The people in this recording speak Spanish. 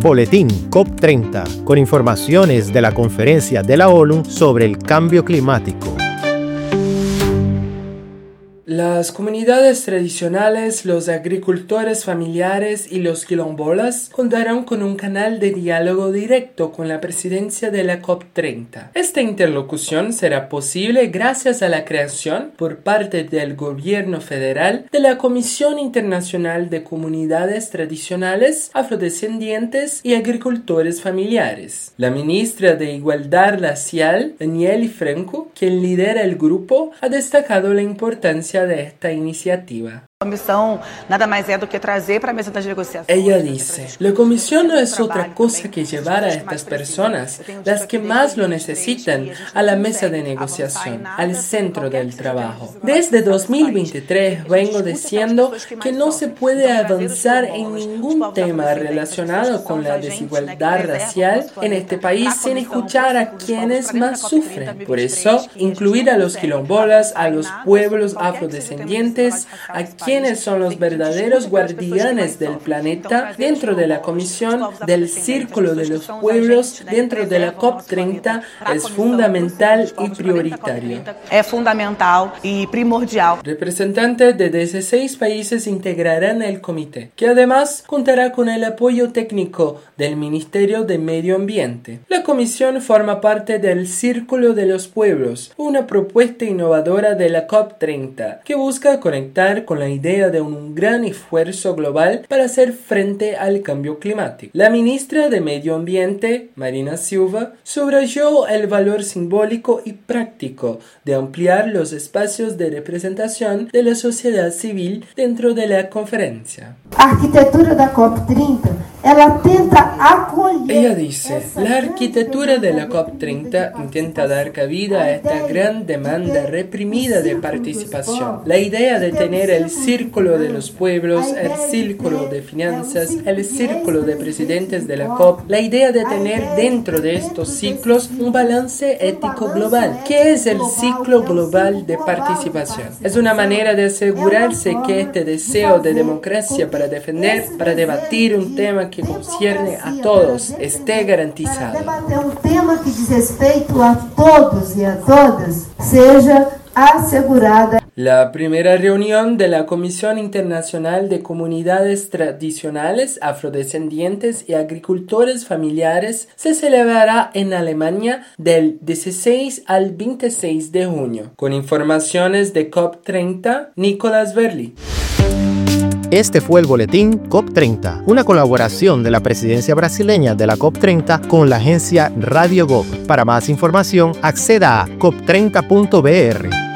Boletín COP30, con informaciones de la Conferencia de la ONU sobre el Cambio Climático. Las comunidades tradicionales, los agricultores familiares y los quilombolas contarán con un canal de diálogo directo con la presidencia de la COP30. Esta interlocución será posible gracias a la creación por parte del gobierno federal de la Comisión Internacional de Comunidades Tradicionales, Afrodescendientes y Agricultores Familiares. La ministra de Igualdad Racial, Aniele Franco, quien lidera el grupo, ha destacado la importancia de esta iniciativa. Nada más do que trazer para a mesa das negociações. Ella dice, la comisión no es otra cosa que llevar a estas personas, las que más lo necesitan, a la mesa de negociación, al centro del trabajo. Desde 2023 vengo diciendo que no se puede avanzar en ningún tema relacionado con la desigualdad racial en este país sin escuchar a quienes más sufren. Por eso, incluir a los quilombolas, a los pueblos afrodescendientes, a quienes son los verdaderos guardianes del planeta dentro de la Comisión del Círculo de los Pueblos dentro de la COP30 es fundamental y prioritario. Es fundamental y primordial. Representantes de 16 países integrarán el comité, que además contará con el apoyo técnico del Ministerio de Medio Ambiente. La comisión forma parte del Círculo de los Pueblos, una propuesta innovadora de la COP30 que busca conectar con la idea de un gran esfuerzo global para hacer frente al cambio climático. La ministra de Medio Ambiente, Marina Silva, subrayó el valor simbólico y práctico de ampliar los espacios de representación de la sociedad civil dentro de la conferencia. Arquitectura da COP30, ela tenta acolher. Ella dice, la arquitectura de la COP30 intenta dar cabida a esta gran demanda reprimida de participación. La idea de tener el Círculo de los Pueblos, el Círculo de Finanzas, el Círculo de Presidentes de la COP, la idea de tener dentro de estos ciclos un balance ético global. ¿Qué es el ciclo global de participación? Es una manera de asegurarse que este deseo de democracia para defender, para debatir un tema que concierne a todos esté garantizado. Debater tema que diz respeito a todos e a todas seja asegurada. La primera reunión de la Comisión Internacional de Comunidades Tradicionales, Afrodescendientes y Agricultores Familiares se celebrará en Alemania del 16 al 26 de junio. Con informaciones de COP30, Nicolás Verli. Este fue el Boletín COP30, una colaboración de la presidencia brasileña de la COP30 con la agencia Radio Gov. Para más información, acceda a cop30.br.